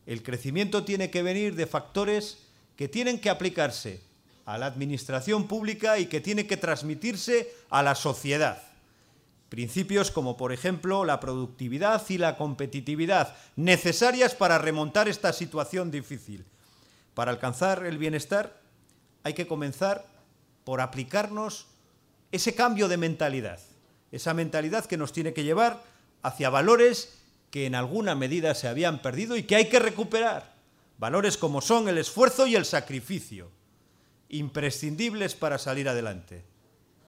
El crecimiento tiene que venir de factores que tienen que aplicarse a la administración pública y que tienen que transmitirse a la sociedad. Principios como, por ejemplo, la productividad y la competitividad, necesarias para remontar esta situación difícil. Para alcanzar el bienestar hay que comenzar por aplicarnos ese cambio de mentalidad, esa mentalidad que nos tiene que llevar hacia valores que en alguna medida se habían perdido y que hay que recuperar. Valores como son el esfuerzo y el sacrificio, imprescindibles para salir adelante.